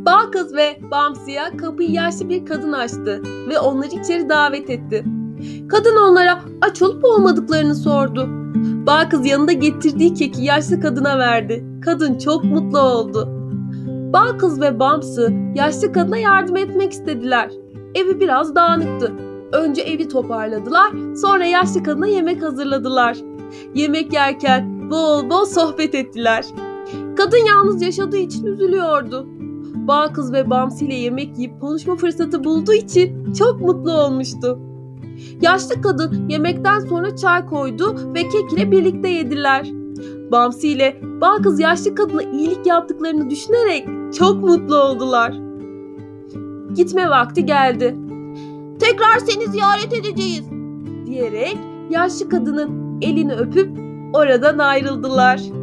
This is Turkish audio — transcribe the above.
Bal kız ve Bamsı'ya kapıyı yaşlı bir kadın açtı ve onları içeri davet etti. Kadın onlara aç olup olmadıklarını sordu. Bal kız yanında getirdiği keki yaşlı kadına verdi. Kadın çok mutlu oldu. Bal kız ve Bamsı yaşlı kadına yardım etmek istediler. Evi biraz dağınıktı. Önce evi toparladılar, sonra yaşlı kadına yemek hazırladılar. Yemek yerken bol bol sohbet ettiler. Kadın yalnız yaşadığı için üzülüyordu. Bal kız ve Bamsı ile yemek yiyip konuşma fırsatı bulduğu için çok mutlu olmuştu. Yaşlı kadın yemekten sonra çay koydu ve kek ile birlikte yediler. Bamsı ile Bal kız yaşlı kadına iyilik yaptıklarını düşünerek çok mutlu oldular. Gitme vakti geldi. "Tekrar seni ziyaret edeceğiz," diyerek yaşlı kadının elini öpüp oradan ayrıldılar.